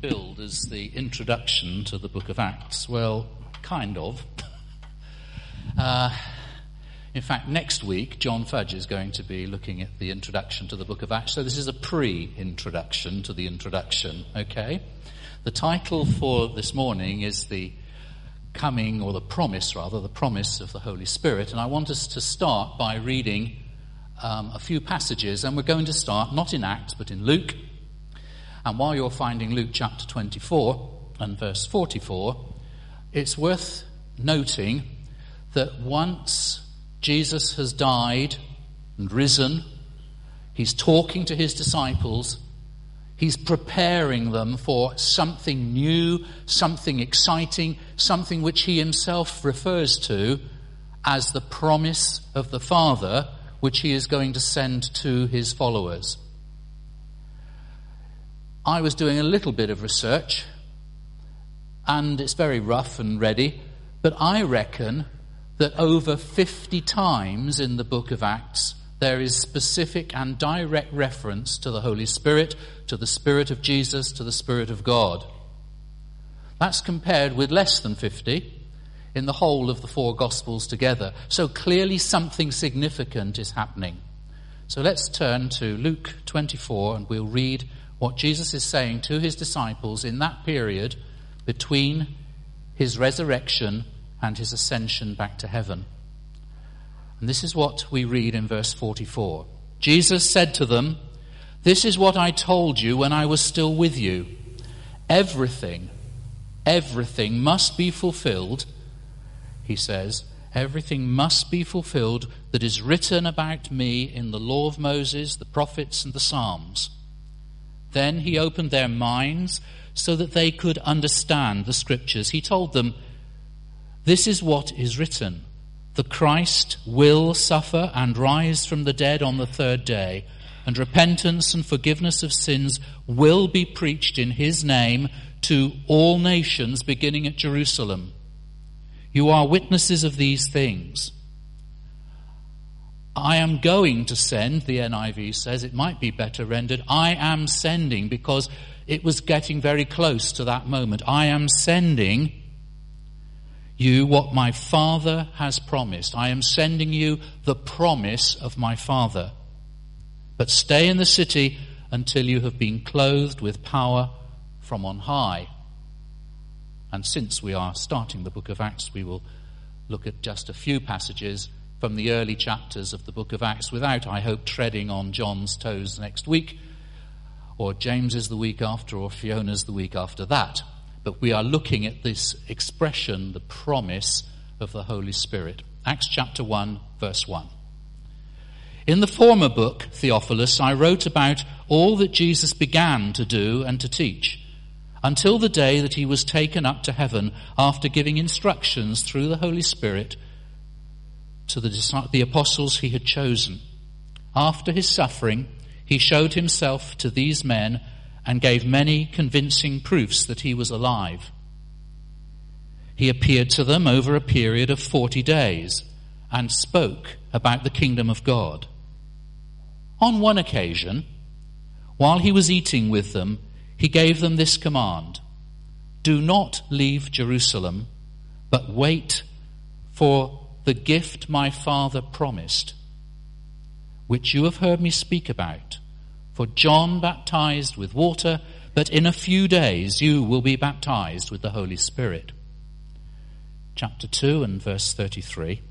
billed as the introduction to the book of Acts. Well, kind of. In fact, next week, John Fudge is going to be looking at the introduction to the book of Acts. So this is a pre-introduction to the introduction, okay? The title for this morning is the coming, or the promise of the Holy Spirit. And I want us to start by reading a few passages. And we're going to start not in Acts, but in Luke. And while you're finding Luke chapter 24 and verse 44, it's worth noting that once Jesus has died and risen, he's talking to his disciples, he's preparing them for something new, something exciting, something which he himself refers to as the promise of the Father, which he is going to send to his followers. I was doing a little bit of research, and it's very rough and ready, but I reckon that over 50 times in the book of Acts there is specific and direct reference to the Holy Spirit, to the Spirit of Jesus, to the Spirit of God. That's compared with less than 50 in the whole of the four Gospels together. So clearly something significant is happening. So let's turn to Luke 24 and we'll read what Jesus is saying to his disciples in that period between his resurrection and his ascension back to heaven. And this is what we read in verse 44. Jesus said to them, "This is what I told you when I was still with you. Everything must be fulfilled," he says, "everything must be fulfilled that is written about me in the law of Moses, the prophets, and the Psalms." Then he opened their minds so that they could understand the scriptures. He told them, "This is what is written. The Christ will suffer and rise from the dead on the third day, and repentance and forgiveness of sins will be preached in his name to all nations, beginning at Jerusalem. You are witnesses of these things. I am going to send," the NIV says, it might be better rendered, "I am sending," because it was getting very close to that moment. "I am sending you what my Father has promised. I am sending you the promise of my Father. But stay in the city until you have been clothed with power from on high." And since we are starting the book of Acts, we will look at just a few passages from the early chapters of the book of Acts without, I hope, treading on John's toes next week, or James's the week after, or Fiona's the week after that. But we are looking at this expression, the promise of the Holy Spirit. Acts chapter 1, verse 1. "In the former book, Theophilus, I wrote about all that Jesus began to do and to teach, until the day that he was taken up to heaven after giving instructions through the Holy Spirit to the apostles he had chosen. After his suffering, he showed himself to these men and gave many convincing proofs that he was alive. He appeared to them over a period of 40 days and spoke about the kingdom of God. On one occasion, while he was eating with them, he gave them this command: 'Do not leave Jerusalem, but wait for the gift my Father promised, which you have heard me speak about. For John baptized with water, but in a few days you will be baptized with the Holy Spirit.'" Chapter 2 and verse 33.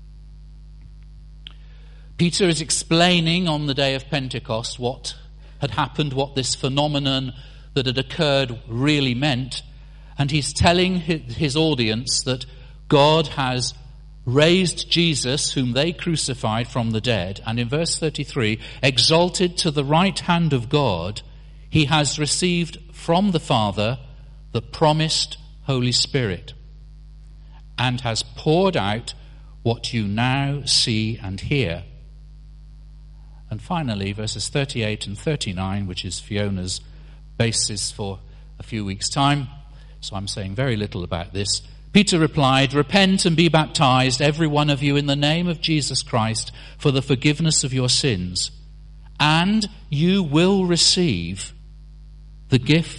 Peter is explaining on the day of Pentecost what had happened, what this phenomenon that had occurred really meant. And he's telling his audience that God has raised Jesus, whom they crucified, from the dead. And in verse 33, exalted to the right hand of God, he has received from the Father the promised Holy Spirit, and has poured out what you now see and hear. And finally, verses 38 and 39, which is Fiona's basis for a few weeks' time, so I'm saying very little about this. Peter replied, "Repent and be baptized, every one of you, in the name of Jesus Christ, for the forgiveness of your sins, and you will receive the gift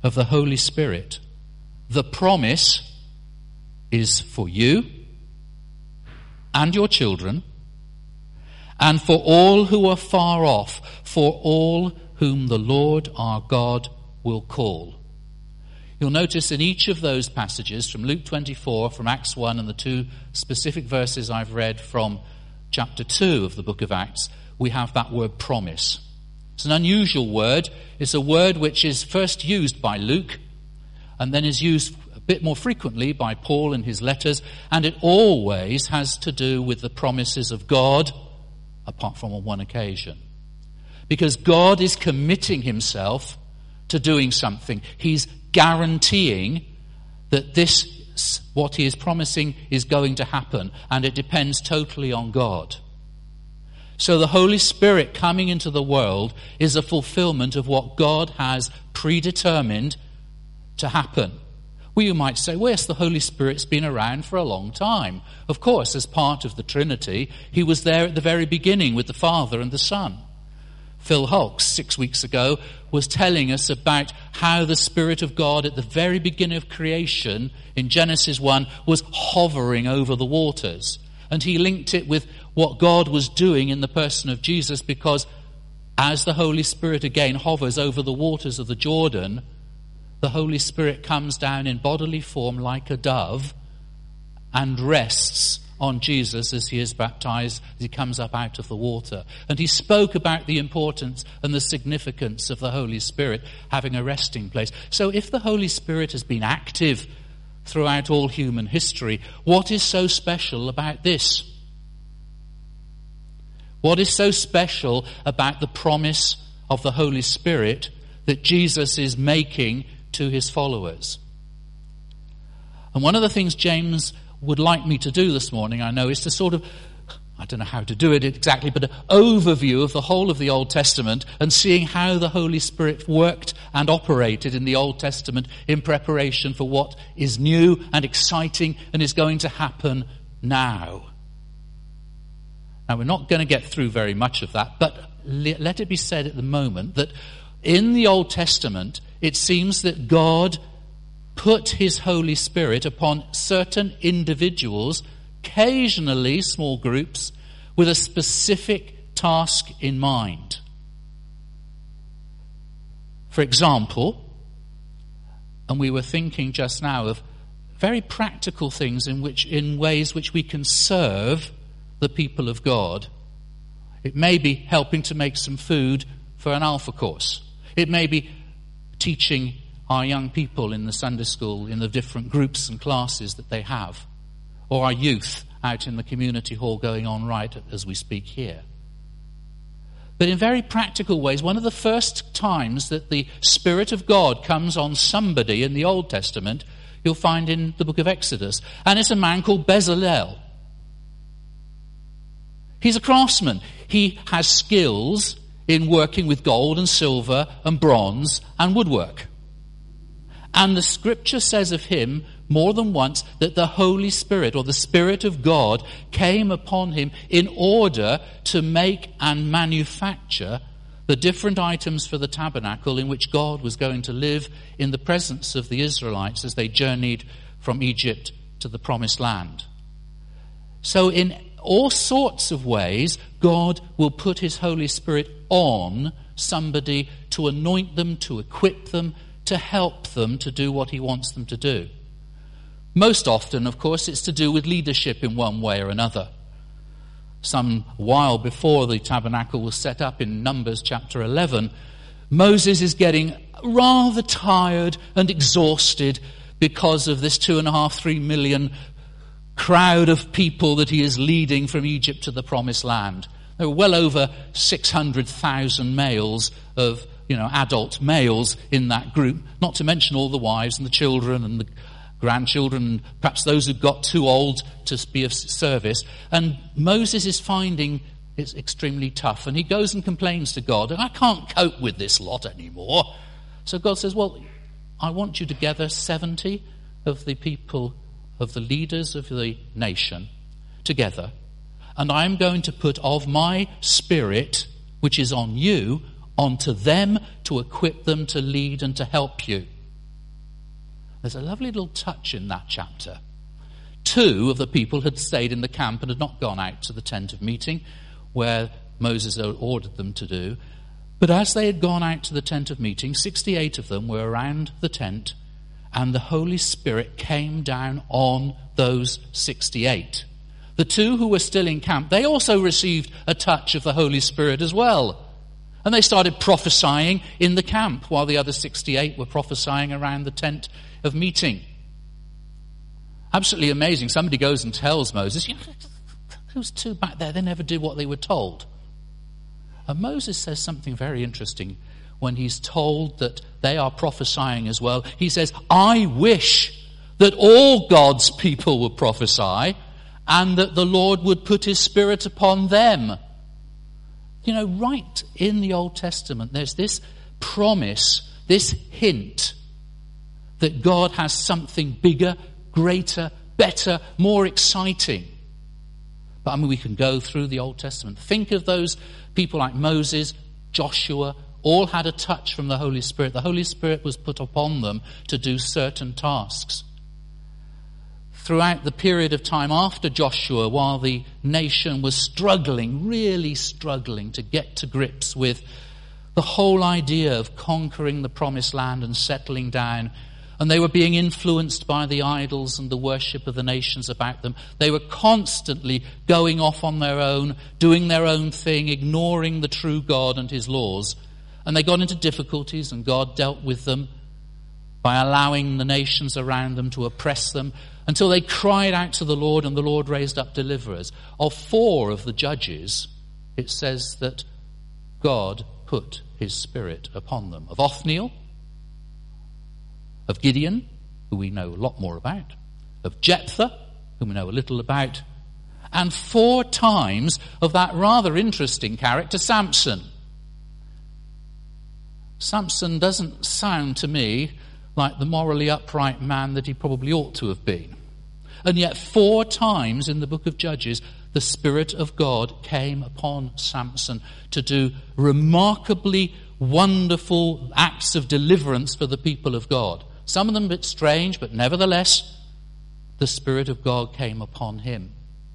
of the Holy Spirit. The promise is for you and your children, and for all who are far off, for all whom the Lord our God will call. You'll notice in each of those passages, from Luke 24, from Acts 1, and the two specific verses I've read from chapter 2 of the book of Acts, we have that word promise. It's an unusual word. It's a word which is first used by Luke and then is used a bit more frequently by Paul in his letters, and it always has to do with the promises of God, apart from on one occasion. Because God is committing himself to doing something. He's guaranteeing that this, what he is promising, is going to happen, and it depends totally on God. So the Holy Spirit coming into the world is a fulfillment of what God has predetermined to happen. Well, you might say, well, yes, the Holy Spirit's been around for a long time. Of course, as part of the Trinity, he was there at the very beginning with the Father and the Son. Phil Hulks, 6 weeks ago, was telling us about how the Spirit of God at the very beginning of creation, in Genesis 1, was hovering over the waters. And he linked it with what God was doing in the person of Jesus, because as the Holy Spirit again hovers over the waters of the Jordan, the Holy Spirit comes down in bodily form like a dove and rests on Jesus as he is baptized, as he comes up out of the water. And he spoke about the importance and the significance of the Holy Spirit having a resting place. So if the Holy Spirit has been active throughout all human history, what is so special about this? What is so special about the promise of the Holy Spirit that Jesus is making to his followers? And one of the things James would like me to do this morning, I know, is to sort of, I don't know how to do it exactly, but an overview of the whole of the Old Testament and seeing how the Holy Spirit worked and operated in the Old Testament in preparation for what is new and exciting and is going to happen now. Now, we're not going to get through very much of that, but let it be said at the moment that in the Old Testament, it seems that God put his Holy Spirit upon certain individuals, occasionally small groups, with a specific task in mind. For example, and we were thinking just now of very practical things in ways which we can serve the people of God. It may be helping to make some food for an Alpha course. It may be teaching our young people in the Sunday school in the different groups and classes that they have, or our youth out in the community hall going on right as we speak here. But in very practical ways, one of the first times that the Spirit of God comes on somebody in the Old Testament, you'll find in the book of Exodus, and it's a man called Bezalel. He's a craftsman. He has skills in working with gold and silver and bronze and woodwork. And the scripture says of him more than once that the Holy Spirit, or the Spirit of God, came upon him in order to make and manufacture the different items for the tabernacle in which God was going to live in the presence of the Israelites as they journeyed from Egypt to the Promised Land. So in all sorts of ways, God will put his Holy Spirit on somebody to anoint them, to equip them, to help them to do what he wants them to do. Most often, of course, it's to do with leadership in one way or another. Some while before the tabernacle was set up in Numbers chapter 11, Moses is getting rather tired and exhausted because of this 2.5-3 million crowd of people that he is leading from Egypt to the Promised Land. There were well over 600,000 males of adult males in that group, not to mention all the wives and the children and the grandchildren, and perhaps those who got too old to be of service. And Moses is finding it's extremely tough, and he goes and complains to God, and I can't cope with this lot anymore. So God says, well, I want you to gather 70 of the people, of the leaders of the nation together, and I'm going to put of my Spirit, which is on you, onto them to equip them to lead and to help you. There's a lovely little touch in that chapter. 2 of the people had stayed in the camp and had not gone out to the tent of meeting, where Moses had ordered them to do. But as they had gone out to the tent of meeting, 68 of them were around the tent, and the Holy Spirit came down on those 68. The 2 who were still in camp, they also received a touch of the Holy Spirit as well. And they started prophesying in the camp, while the other 68 were prophesying around the tent of meeting. Absolutely amazing. Somebody goes and tells Moses, those 2 back there, they never did what they were told. And Moses says something very interesting when he's told that they are prophesying as well. He says, I wish that all God's people would prophesy and that the Lord would put his Spirit upon them. You know, right in the Old Testament, there's this promise, this hint that God has something bigger, greater, better, more exciting. But I mean, we can go through the Old Testament. Think of those people like Moses, Joshua, all had a touch from the Holy Spirit. The Holy Spirit was put upon them to do certain tasks. Throughout the period of time after Joshua, while the nation was struggling, really struggling to get to grips with the whole idea of conquering the promised land and settling down, and they were being influenced by the idols and the worship of the nations about them. They were constantly going off on their own, doing their own thing, ignoring the true God and his laws. And they got into difficulties, and God dealt with them by allowing the nations around them to oppress them until they cried out to the Lord, and the Lord raised up deliverers. Of 4 of the judges, it says that God put his Spirit upon them. Of Othniel, of Gideon, who we know a lot more about, of Jephthah, whom we know a little about, and 4 times of that rather interesting character, Samson. Samson doesn't sound to me like the morally upright man that he probably ought to have been. And yet 4 times in the book of Judges, the Spirit of God came upon Samson to do remarkably wonderful acts of deliverance for the people of God. Some of them a bit strange, but nevertheless, the Spirit of God came upon him.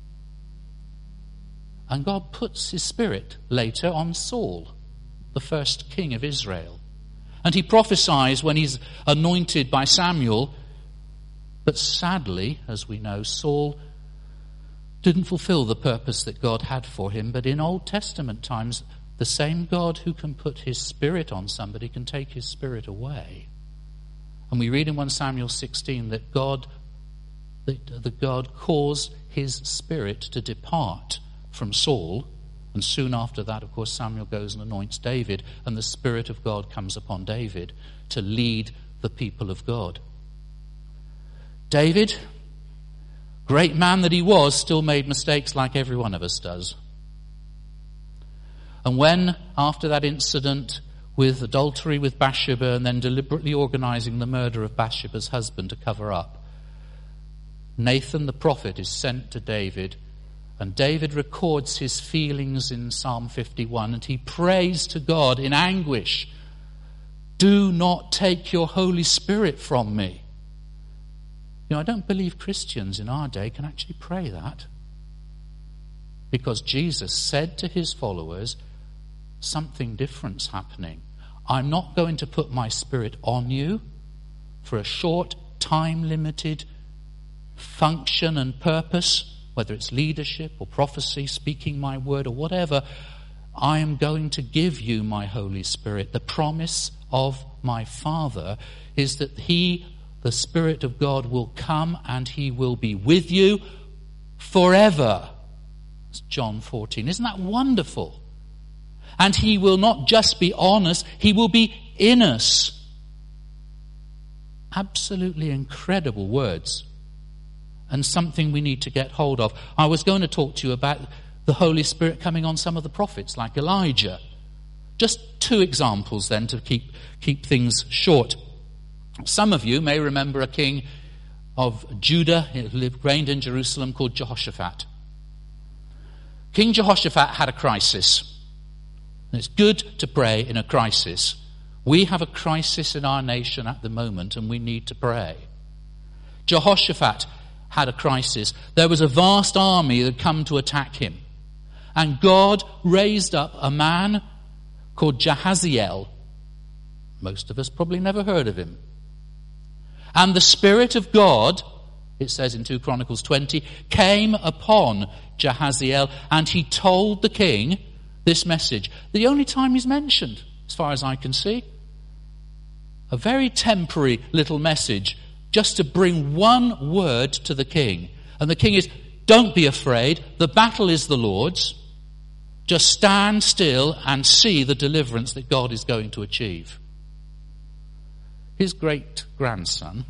And God puts his Spirit later on Saul, the first king of Israel. And he prophesies when he's anointed by Samuel. But sadly, as we know, Saul didn't fulfill the purpose that God had for him. But in Old Testament times, the same God who can put his Spirit on somebody can take his Spirit away. And we read in 1 Samuel 16 that God caused his Spirit to depart from Saul. And soon after that, of course, Samuel goes and anoints David, and the Spirit of God comes upon David to lead the people of God. David, great man that he was, still made mistakes like every one of us does. And when, after that incident with adultery with Bathsheba and then deliberately organizing the murder of Bathsheba's husband to cover up, Nathan the prophet is sent to David, and David records his feelings in Psalm 51, and he prays to God in anguish, "Do not take your Holy Spirit from me." You know, I don't believe Christians in our day can actually pray that, because Jesus said to his followers, something different's happening. I'm not going to put my Spirit on you for a short, time-limited function and purpose, whether it's leadership or prophecy, speaking my word or whatever. I am going to give you my Holy Spirit. The promise of my Father is that he, the Spirit of God, will come and he will be with you forever. It's John 14. Isn't that wonderful? And he will not just be on us, he will be in us. Absolutely incredible words. And something we need to get hold of. I was going to talk to you about the Holy Spirit coming on some of the prophets, like Elijah. Just 2 examples then to keep things short. Some of you may remember a king of Judah who reigned in Jerusalem called Jehoshaphat. King Jehoshaphat had a crisis. And it's good to pray in a crisis. We have a crisis in our nation at the moment, and we need to pray. Jehoshaphat had a crisis. There was a vast army that had come to attack him. And God raised up a man called Jahaziel. Most of us probably never heard of him. And the Spirit of God, it says in 2 Chronicles 20, came upon Jahaziel, and he told the king this message. The only time he's mentioned, as far as I can see. A very temporary little message, just to bring one word to the king. And the king is, don't be afraid, the battle is the Lord's. Just stand still and see the deliverance that God is going to achieve. His great-grandson,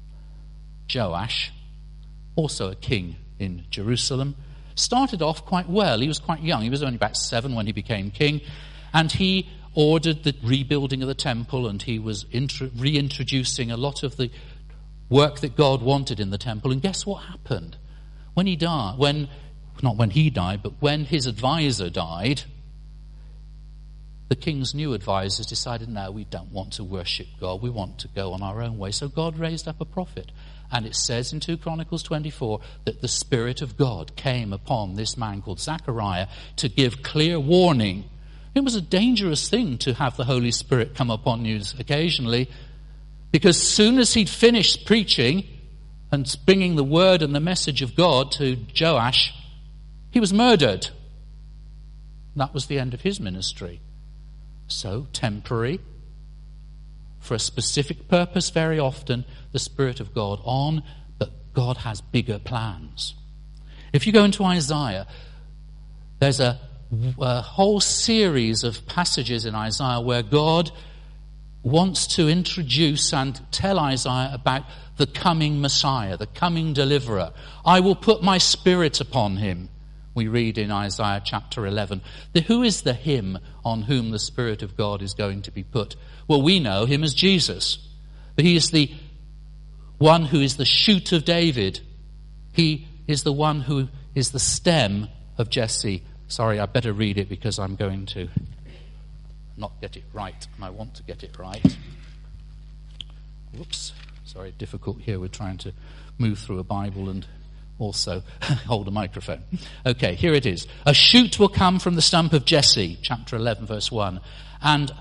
Joash, also a king in Jerusalem, started off quite well. He was quite young. He was only about 7 when he became king. And he ordered the rebuilding of the temple, and he was reintroducing a lot of the work that God wanted in the temple. And guess what happened? When he died, not when he died, but when his advisor died, the king's new advisors decided, no, we don't want to worship God. We want to go on our own way. So God raised up a prophet. And it says in 2 Chronicles 24 that the Spirit of God came upon this man called Zechariah to give clear warning. It was a dangerous thing to have the Holy Spirit come upon you occasionally, because as soon as he'd finished preaching and bringing the word and the message of God to Joash, he was murdered. That was the end of his ministry. So, temporary, for a specific purpose very often, the Spirit of God on, but God has bigger plans. If you go into Isaiah, there's a whole series of passages in Isaiah where God wants to introduce and tell Isaiah about the coming Messiah, the coming deliverer. I will put my Spirit upon him. We read in Isaiah chapter 11. Who is the him on whom the Spirit of God is going to be put? Well, we know him as Jesus. But he is the one who is the shoot of David. He is the one who is the stem of Jesse. Sorry, I better read it because I'm going to not get it right. And I want to get it right. Whoops. Sorry, difficult here. We're trying to move through a Bible and also hold a microphone. Okay, here it is. A shoot will come from the stump of Jesse, chapter 11, verse 1. And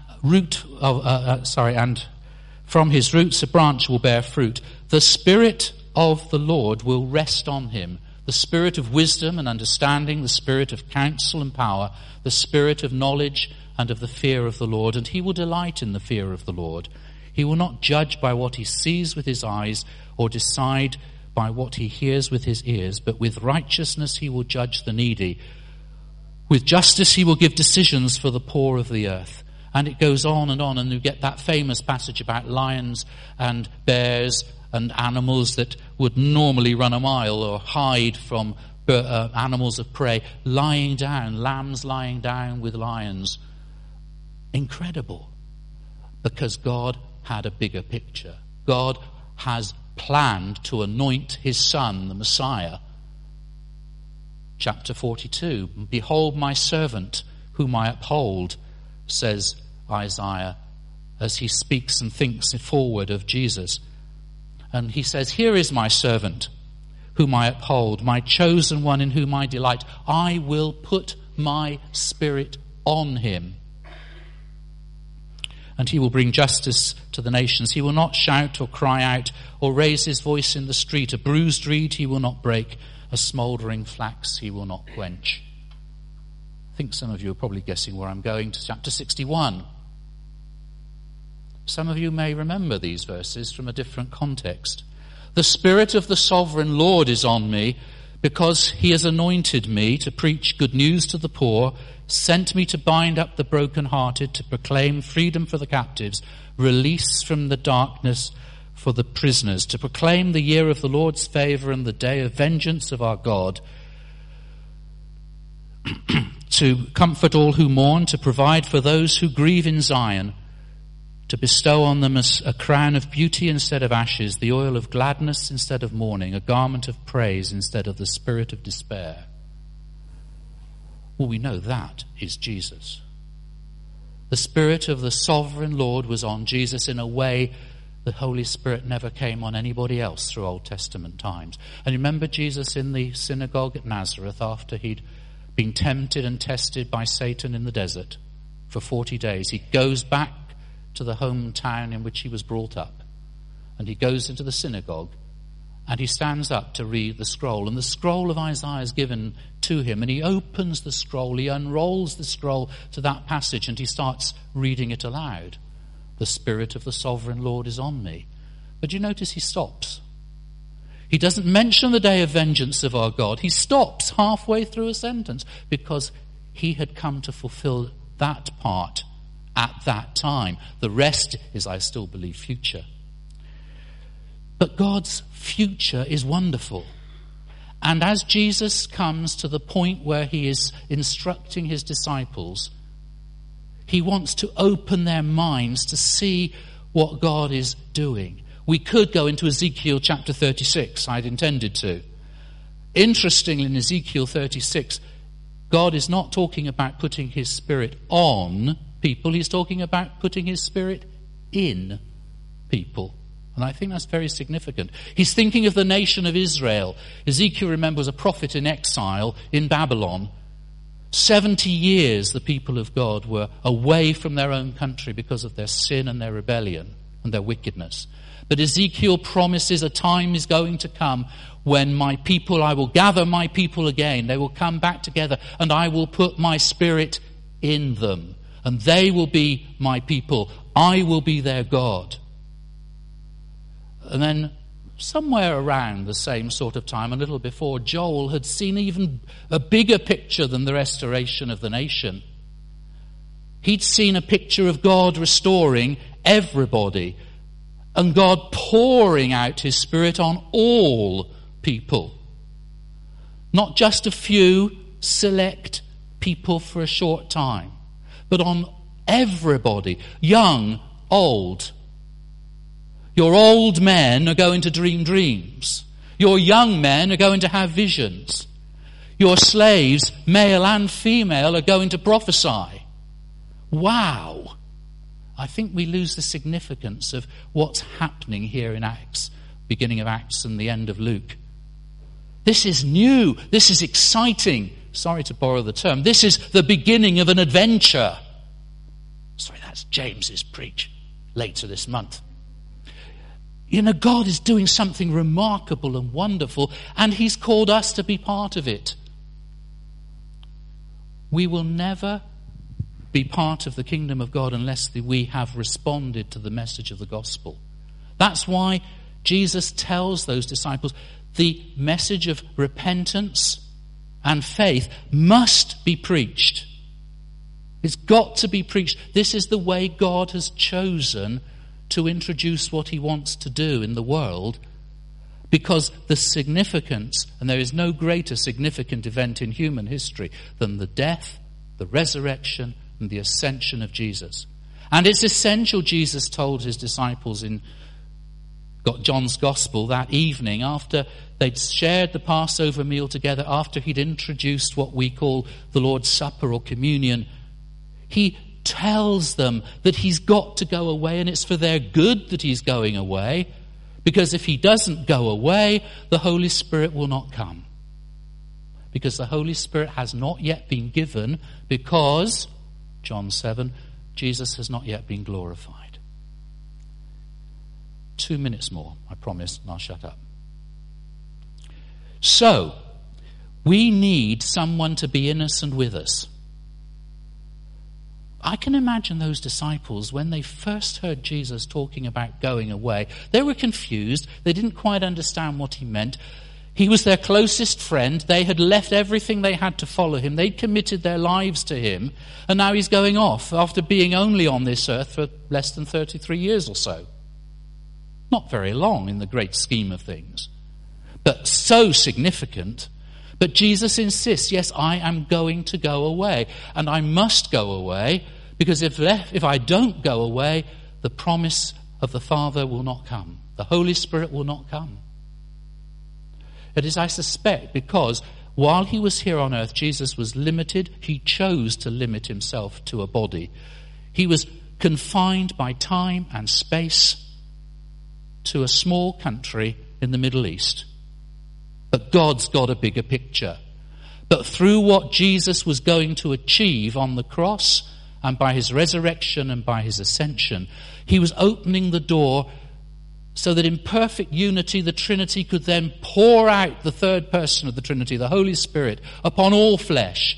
and from his roots a branch will bear fruit. The Spirit of the Lord will rest on him. The Spirit of wisdom and understanding, the Spirit of counsel and power, the Spirit of knowledge and of the fear of the Lord. And he will delight in the fear of the Lord. He will not judge by what he sees with his eyes or decide by what he hears with his ears, but with righteousness he will judge the needy. With justice he will give decisions for the poor of the earth. And it goes on, and you get that famous passage about lions and bears and animals that would normally run a mile or hide from animals of prey, lying down, lambs lying down with lions. Incredible. Because God had a bigger picture. God has planned to anoint his son, the Messiah. Chapter 42, behold my servant whom I uphold, says Isaiah, as he speaks and thinks forward of Jesus. And he says, here is my servant whom I uphold, my chosen one in whom I delight. I will put my Spirit on him. And he will bring justice to the nations. He will not shout or cry out or raise his voice in the street. A bruised reed he will not break. A smouldering flax he will not quench. I think some of you are probably guessing where I'm going, to chapter 61. Some of you may remember these verses from a different context. The Spirit of the Sovereign Lord is on me, because he has anointed me to preach good news to the poor, sent me to bind up the brokenhearted, to proclaim freedom for the captives, release from the darkness for the prisoners, to proclaim the year of the Lord's favor and the day of vengeance of our God, to comfort all who mourn, to provide for those who grieve in Zion, to bestow on them a crown of beauty instead of ashes, the oil of gladness instead of mourning, a garment of praise instead of the spirit of despair. Well, we know that is Jesus. The Spirit of the Sovereign Lord was on Jesus in a way the Holy Spirit never came on anybody else through Old Testament times. And remember Jesus in the synagogue at Nazareth after he'd been tempted and tested by Satan in the desert for 40 days. He goes back to the hometown in which he was brought up. And he goes into the synagogue and he stands up to read the scroll. And the scroll of Isaiah is given to him. And he opens the scroll, he unrolls the scroll to that passage and he starts reading it aloud. The Spirit of the Sovereign Lord is on me. But you notice he stops. He doesn't mention the day of vengeance of our God. He stops halfway through a sentence because he had come to fulfill that part at that time. The rest is, I still believe, future. But God's future is wonderful. And as Jesus comes to the point where he is instructing his disciples, he wants to open their minds to see what God is doing. We could go into Ezekiel chapter 36. I'd intended to. Interestingly, in Ezekiel 36, God is not talking about putting his Spirit on people. He's talking about putting his Spirit in people. And I think that's very significant. He's thinking of the nation of Israel. Ezekiel, remember, was a prophet in exile in Babylon. 70 years the people of God were away from their own country because of their sin and their rebellion and their wickedness. But Ezekiel promises a time is going to come when my people, I will gather my people again. They will come back together and I will put my Spirit in them. And they will be my people. I will be their God. And then somewhere around the same sort of time, a little before, Joel had seen even a bigger picture than the restoration of the nation. He'd seen a picture of God restoring everybody and God pouring out his Spirit on all people. Not just a few select people for a short time, but on everybody, young, old. Your old men are going to dream dreams. Your young men are going to have visions. Your slaves, male and female, are going to prophesy. Wow! I think we lose the significance of what's happening here in Acts, beginning of Acts and the end of Luke. This is new. This is exciting. Sorry to borrow the term. This is the beginning of an adventure. Sorry, that's James's preach later this month. You know, God is doing something remarkable and wonderful, and he's called us to be part of it. We will never be part of the kingdom of God unless we have responded to the message of the gospel. That's why Jesus tells those disciples the message of repentance and faith must be preached. It's got to be preached. This is the way God has chosen to introduce what he wants to do in the world, because the significance, and there is no greater significant event in human history than the death, the resurrection, and the ascension of Jesus. And it's essential, Jesus told his disciples in John's Gospel that evening, after they'd shared the Passover meal together, after he'd introduced what we call the Lord's Supper or communion, he tells them that he's got to go away, and it's for their good that he's going away, because if he doesn't go away, the Holy Spirit will not come. Because the Holy Spirit has not yet been given, because, John 7, Jesus has not yet been glorified. 2 minutes more, I promise, and I'll shut up. So, we need someone to be innocent with us. I can imagine those disciples, when they first heard Jesus talking about going away, they were confused. They didn't quite understand what he meant. He was their closest friend. They had left everything they had to follow him. They'd committed their lives to him. And now he's going off after being only on this earth for less than 33 years or so. Not very long in the great scheme of things, but so significant. But Jesus insists, yes, I am going to go away, and I must go away, because if I don't go away, the promise of the Father will not come. The Holy Spirit will not come. It is, I suspect, because while he was here on earth, Jesus was limited. He chose to limit himself to a body. He was confined by time and space. to a small country in the Middle East. But God's got a bigger picture. But through what Jesus was going to achieve on the cross, and by his resurrection and by his ascension, he was opening the door so that in perfect unity the Trinity could then pour out the third person of the Trinity, the Holy Spirit, upon all flesh.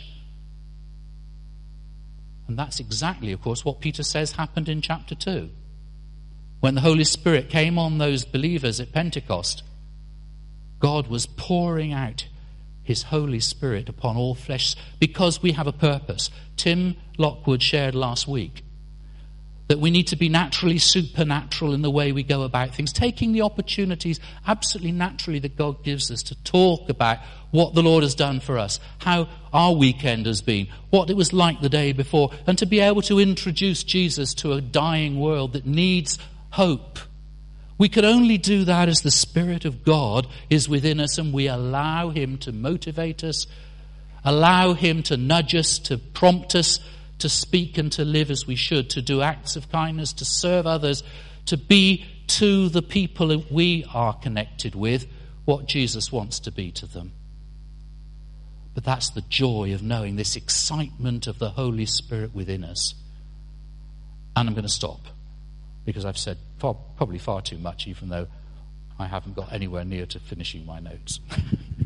And that's exactly, of course, what Peter says happened in chapter 2. When the Holy Spirit came on those believers at Pentecost, God was pouring out his Holy Spirit upon all flesh because we have a purpose. Tim Lockwood shared last week that we need to be naturally supernatural in the way we go about things, taking the opportunities absolutely naturally that God gives us to talk about what the Lord has done for us, how our weekend has been, what it was like the day before, and to be able to introduce Jesus to a dying world that needs hope. We can only do that as the Spirit of God is within us and we allow him to motivate us, allow him to nudge us, to prompt us, to speak and to live as we should, to do acts of kindness, to serve others, to be to the people that we are connected with what Jesus wants to be to them. But that's the joy of knowing this excitement of the Holy Spirit within us. And I'm going to stop, because I've said probably far too much, even though I haven't got anywhere near to finishing my notes.